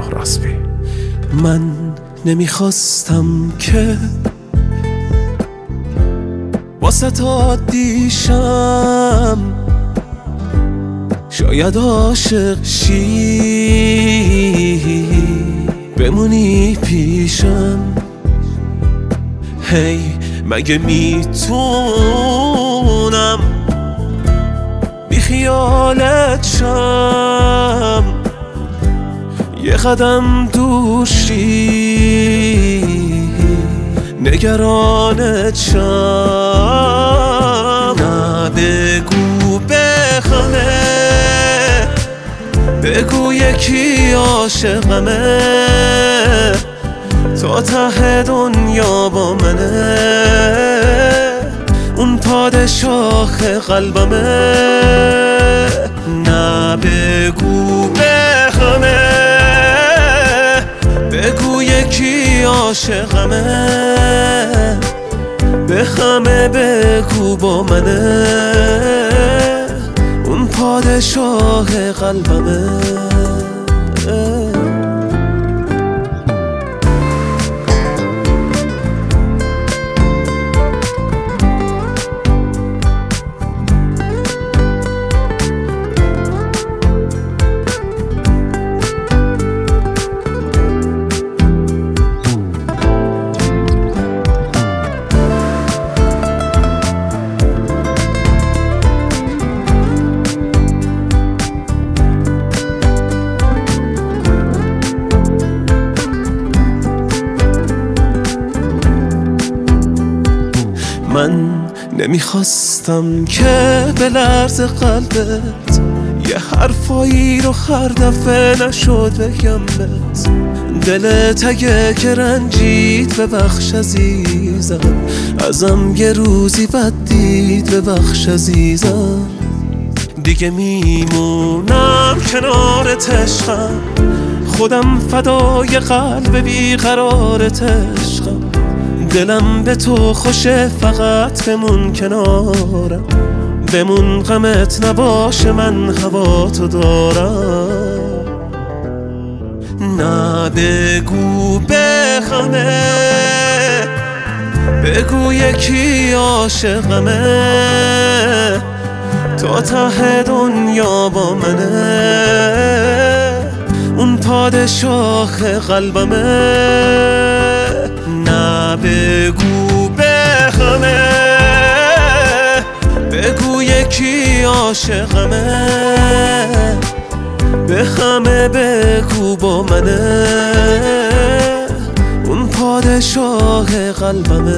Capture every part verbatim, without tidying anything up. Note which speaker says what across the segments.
Speaker 1: فرخ راسبی.
Speaker 2: من نمیخواستم که واسه تا دیشم، شاید عاشق شی بمونی پیشم. هی مگه میتونم بی خیالت شم، یه قدم دوشی نگرانت شم. نه بگو بخمه، بگو یکی عاشقمه، تا ته دنیا با منه، اون پادشاه قلبمه. نه بگو بخمه، بگو یکی عاشقمه، بخمه بگو با منه، اون پادشاه قلبمه. من نمیخواستم که به لرز قلبت یه حرفایی رو هر دفعه نشد بگم بهت. دلت اگه که رنجید ببخش عزیزم، ازم یه روزی بد دید ببخش عزیزم. دیگه میمونم کنارت عشقم، خودم فدای قلب بیقرارت عشقم. دلم به تو خوشه فقط بمون کنارم، بمون غمت نباشه من هوا تو دارم. نه بگو بخمه، بگو یکی عاشقمه، تا ته دنیا با منه، اون پادشاه قلبمه. نه بگو بخمه، بگو یکی عاشقمه، بخمه بگو با منه، اون پادشاه قلبمه.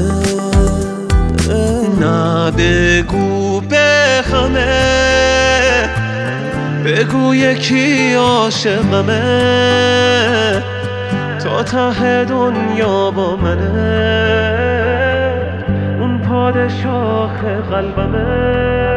Speaker 2: نه بگو بخمه، بگو یکی عاشقمه، تا ته دنیا با منه، اون پادشاه قلبمه.